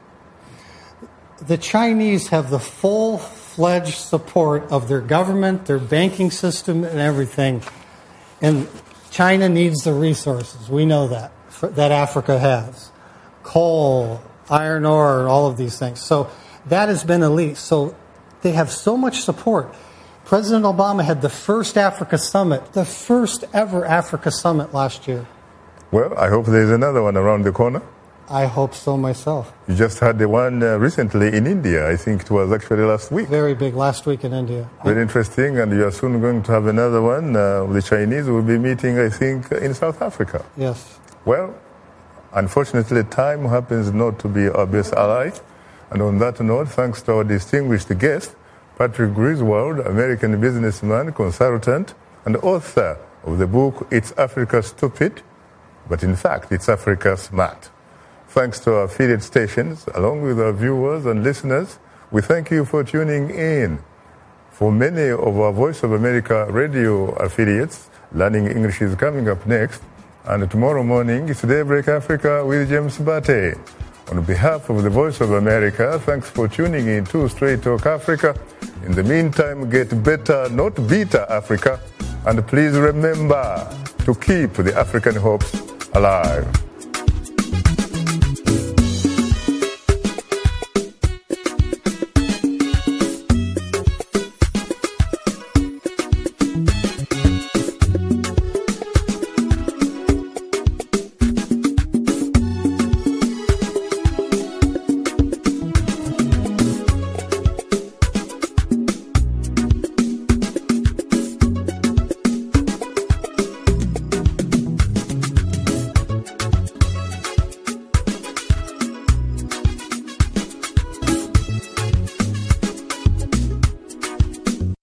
The Chinese have the full-fledged support of their government, their banking system, and everything. And China needs the resources. We know that Africa has. Coal, iron ore, all of these things. So that has been elite. So they have so much support. President Obama had the first Africa summit, the first ever Africa summit last year. Well, I hope there's another one around the corner. I hope so myself. You just had the one recently in India. I think it was actually last week. Very big, last week in India. Very interesting, and you are soon going to have another one. The Chinese will be meeting, I think, in South Africa. Yes. Well, unfortunately, time happens not to be our best ally. And on that note, thanks to our distinguished guest, Patrick Griswold, American businessman, consultant, and author of the book, It's Africa Stupid, but in fact, it's Africa Smart. Thanks to our affiliate stations, along with our viewers and listeners, we thank you for tuning in. For many of our Voice of America radio affiliates, Learning English is coming up next. And tomorrow morning, it's Daybreak Africa with James Bate. On behalf of the Voice of America, thanks for tuning in to Straight Talk Africa. In the meantime, get better, not beater Africa. And please remember to keep the African hopes alive.